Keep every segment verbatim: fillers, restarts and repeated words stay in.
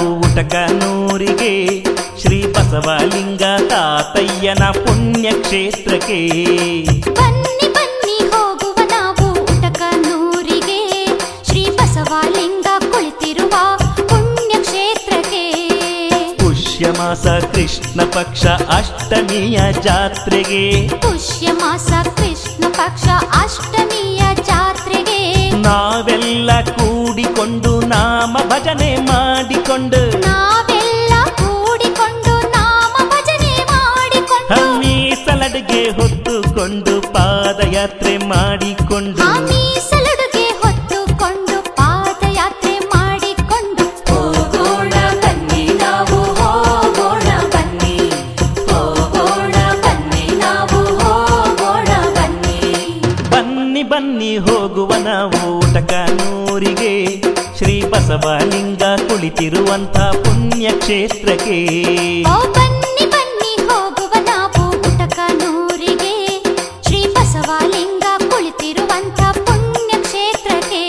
ಉಟಕನೂರಿಗೆ ಶ್ರೀ ಬಸವಲಿಂಗ ತಾತಯ್ಯನ ಪುಣ್ಯಕ್ಷೇತ್ರಕ್ಕೆ. ಬನ್ನಿ ಬನ್ನಿ ಹೋಗುವ ನಾವು ಉಟಕನೂರಿಗೆ ಶ್ರೀ ಬಸವಲಿಂಗ ಕುಳಿತಿರುವ ಪುಣ್ಯಕ್ಷೇತ್ರಕ್ಕೆ. ಪುಷ್ಯ ಮಾಸ ಕೃಷ್ಣ ಪಕ್ಷ ಅಷ್ಟಮಿಯ ಜಾತ್ರೆಗೆ. ಪುಷ್ಯ ಮಾಸ ಕೃಷ್ಣ ಪಕ್ಷ ಅಷ್ಟಮಿಯ ಜಾತ್ರೆಗೆ ನಾವೆಲ್ಲ ಕೂಡಿಕೊಂಡು ನಾಮ ಭಜನೆ ಮಾಡಿಕೊಂಡು ನಾವೆಲ್ಲ ಕೂಡಿಕೊಂಡು ನಾಮ ಭಜನೆ ಮಾಡಿಕೊಂಡು ಮೀಸಲಡುಗೆ ಹೊತ್ತುಕೊಂಡು ಪಾದಯಾತ್ರೆ ಮಾಡಿಕೊಂಡು ಮೀಸಲಡುಗೆ ಹೊತ್ತುಕೊಂಡು ಪಾದಯಾತ್ರೆ ಮಾಡಿಕೊಂಡು ಹೋಗೋಣ ಬನ್ನಿ ನಾವು ಹೋಗೋಣ ಬನ್ನಿ ಹೋಗೋಣ ಬನ್ನಿ ನಾವು ಹೋಗೋಣ ಬನ್ನಿ. ಬನ್ನಿ ಬನ್ನಿ ಹೋಗುವ ನಾವು ಉಟಕನೂರಿಗೆ ಶ್ರೀ ಬಸವಲಿಂಗ ಕುಳಿತಿರುವಂಥ ಪುಣ್ಯಕ್ಷೇತ್ರಕ್ಕೆ. ಓ ಬನ್ನಿ ಬನ್ನಿ ಹೋಗುವ ನಾವು ಉಟಕನೂರಿಗೆ ಶ್ರೀ ಬಸವಲಿಂಗ ಕುಳಿತಿರುವಂಥ ಪುಣ್ಯಕ್ಷೇತ್ರಕ್ಕೆ.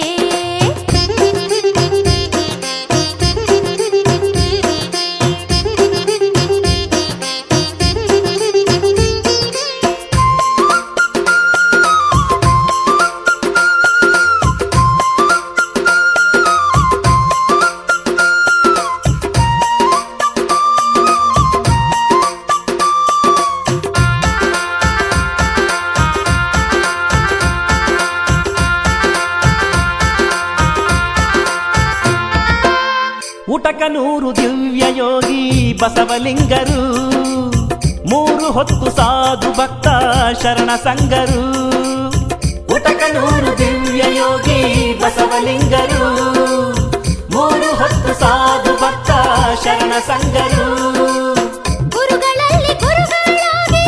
ಉಟಕನೂರು ದಿವ್ಯ ಯೋಗಿ ಬಸವಲಿಂಗರು, ಮೂರು ಹೊತ್ತು ಸಾಧು ಭಕ್ತ ಶರಣ ಸಂಗರು. ಉಟಕನೂರು ದಿವ್ಯ ಯೋಗಿ ಬಸವಲಿಂಗರು, ಮೂರು ಹೊತ್ತು ಸಾಧು ಭಕ್ತ ಶರಣ ಸಂಗರು. ಗುರುಗಳಲ್ಲಿ ಗುರುಗಳಾಗಿ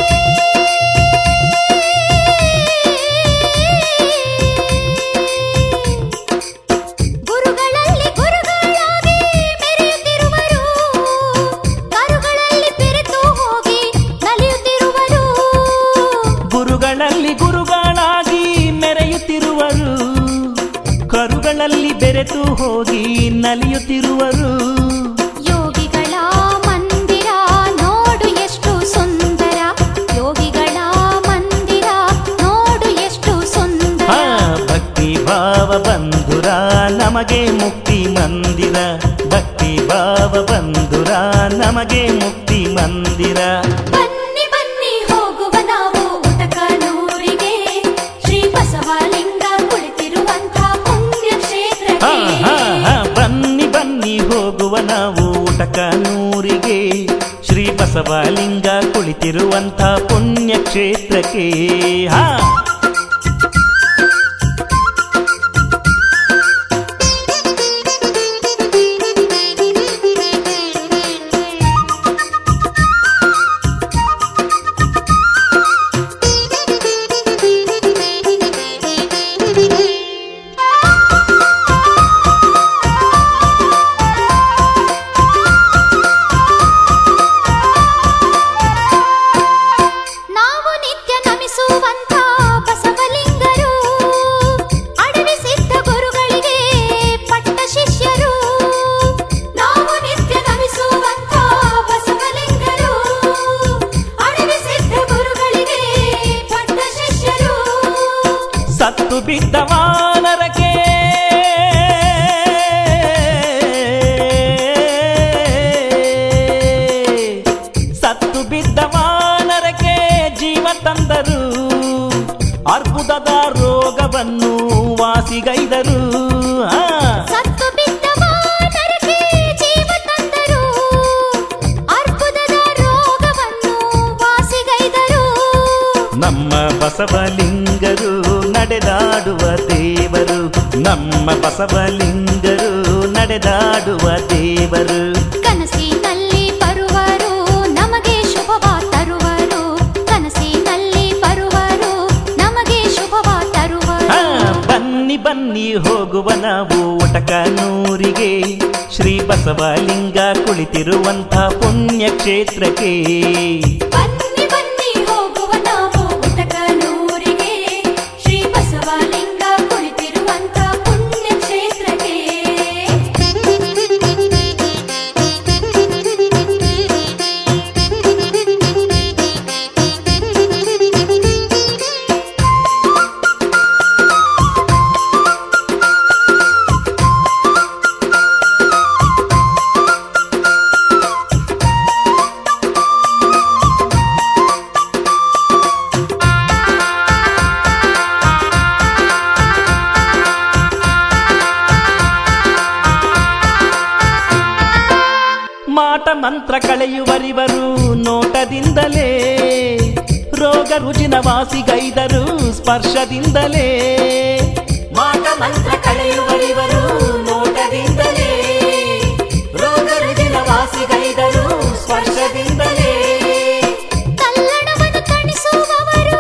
ಗುರುಗಳಲ್ಲಿ ಗುರುಗಳಾಗಿ ಮೆರೆಯುತ್ತಿರುವರು, ಕರುಗಳಲ್ಲಿ ಬೆರೆತು ಹೋಗಿ ನಲಿಯುತ್ತಿರುವರು. ಗುರುಗಳಲ್ಲಿ ಗುರುಗಳಾಗಿ ಮೆರೆಯುತ್ತಿರುವರು, ಕರುಗಳಲ್ಲಿ ಬೆರೆತು ಹೋಗಿ ನಲಿಯುತ್ತಿರುವರು. ಯೋಗಿಗಳ ಮಂದಿರ ನೋಡು ಎಷ್ಟು ಸುಂದರ, ಯೋಗಿಗಳ ಮಂದಿರ ನೋಡು ಎಷ್ಟು ಸುಂದರ. ಹಾ, ಭಕ್ತಿ ಭಾವ ಬಂಧುರ ನಮಗೆ ಮುಕ್ತಿ ಮಂದಿರ, ಭಕ್ತಿ ಭಾವ ಬಂಧುರ ನಮಗೆ ಮುಕ್ತಿ ಮಂದಿರ. ಬನ್ನಿ ಬನ್ನಿ ಹೋಗುವ ನಾವು ಉಟಕನೂರಿಗೆ ಶ್ರೀ ಬಸವಲಿಂಗ ಕುಳಿತಿರುವಂಥ ಪುಣ್ಯಕ್ಷೇತ್ರಕ್ಕೆ. ಹಾ ಹಾ ಹಾ ಬನ್ನಿ ಬನ್ನಿ ಹೋಗುವ ನಾವು ಉಟಕನೂರಿಗೆ ಶ್ರೀ ಬಸವಲಿಂಗ ಕುಳಿತಿರುವಂಥ ಪುಣ್ಯಕ್ಷೇತ್ರಕ್ಕೆ. ಹಾ ನಾವು ನಿತ್ಯ ನಮಿಸುವಂಥ ಬಸವಲಿಂಗರು, ಅಡವಿ ಸಿದ್ಧ ಗುರುಗಳಿಗೆ ಪಟ್ಟ ಶಿಷ್ಯರು. ನಾವು ನಿತ್ಯ ನಮಿಸುವಂಥ ಬಸವಲಿಂಗರು, ಅಡವಿ ಸಿದ್ಧ ಗುರುಗಳಿಗೆ ಪಟ್ಟ ಶಿಷ್ಯರು. ಸತ್ತು ಬಿದ್ದ ವಾನರಕ್ಕೆ ಸತ್ತು ಬಿದ್ದ ವಾನರಕ್ಕೆ ಜೀವ ತಂದರು, ಅರ್ಬುದದ ರೋಗವನ್ನು ವಾಸಿಗೈದರು. ಆ, ಸತ್ತು ಬಿದ್ದ ವಾನರಕ್ಕೆ ಜೀವ ತಂದರು, ಅರ್ಬುದದ ರೋಗವನ್ನು ವಾಸಿಗೈದರು. ನಮ್ಮ ಬಸವಲಿಂಗರು ನಡೆದಾಡುವ ದೇವರು, ನಮ್ಮ ಬಸವಲಿಂಗರು ನಡೆದಾಡುವ ದೇವರು. ಕನಸಿನಲ್ಲಿ ಬರುವರು ನಮಗೆ ಶುಭವ ತರುವರು, ಕನಸಿನಲ್ಲಿ ಬರುವರು ನಮಗೆ ಶುಭವ ತರುವರು. ಆ, ಬನ್ನಿ ಬನ್ನಿ ಹೋಗುವ ನಾವು ಉಟಕನೂರಿಗೆ ಶ್ರೀ ಬಸವಲಿಂಗ ಕುಳಿತಿರುವಂಥ ಪುಣ್ಯಕ್ಷೇತ್ರಕ್ಕೆ. ಬನ್ನಿ ಬನ್ನಿ ಹೋಗುವ ನಾವು ಉಟಕನೂರಿಗೆ ಶ್ರೀ ಬಸವಲಿಂಗ ಕುಳಿತಿರುವಂಥ ಪುಣ್ಯಕ್ಷೇತ್ರಕ್ಕೆ. ಮಾಟ ಮಂತ್ರ ಕಳೆಯುವರಿವರು ನೋಟದಿಂದಲೇ, ರೋಗ ರುಜಿನ ವಾಸಿಗೈದರು ಸ್ಪರ್ಶದಿಂದಲೇ. ಮಾಟ ಮಂತ್ರ ಕಳೆಯುವರಿವರು ನೋಟದಿಂದಲೇ, ರೋಗ ರುಜಿನ ವಾಸಿಗೈದರು ಸ್ಪರ್ಶದಿಂದಲೇ. ತಲ್ಲಣವನ್ನು ತಣಿಸುವವರು,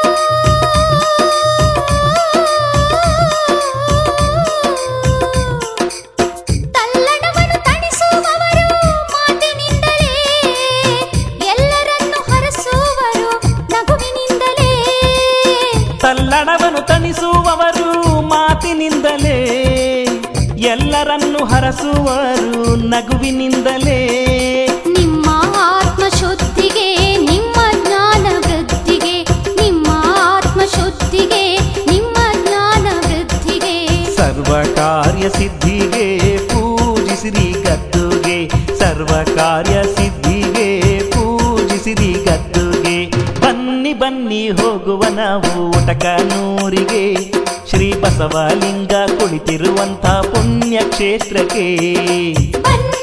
ತಲ್ಲಣವನ್ನು ತಣಿಸುವವರು ಮಾತಿನಿಂದಲೇ, ಎಲ್ಲರನ್ನು ಹರಸುವರು ನಗುವಿನಿಂದಲೇ. ತಲ್ಲಣವನ್ನು ತಣಿಸುವವರು ಮಾತಿನಿಂದಲೇ, ಎಲ್ಲರನ್ನು ಹರಸುವರು ನಗುವಿನಿಂದಲೇ. ನಿಮ್ಮ ಆತ್ಮಶುದ್ಧಿಗೆ ನಿಮ್ಮ ಜ್ಞಾನ ವೃದ್ಧಿಗೆ, ನಿಮ್ಮ ಆತ್ಮಶುದ್ಧಿಗೆ ನಿಮ್ಮ ಜ್ಞಾನ ವೃದ್ಧಿಗೆ. ಸರ್ವ ಕಾರ್ಯ ಸಿದ್ಧಿಗೆ ಪೂಜಿಸಿರಿ ಗದ್ದುಗೆ, ಸರ್ವ ಕಾರ್ಯ ಸಿದ್ಧಿಗೆ ಪೂಜಿಸಿರಿ ಗದ್ದುಗೆ. ಬನ್ನಿ ಬನ್ನಿ ಹೋಗುವ ನಾವು ಒಟಕನೂರಿಗೆ, ಶ್ರೀ ಬಸವಲಿಂಗ ಕುಳಿತಿರುವಂಥ ಪುಣ್ಯ ಕ್ಷೇತ್ರಕ್ಕೆ. ಬನ್ನಿ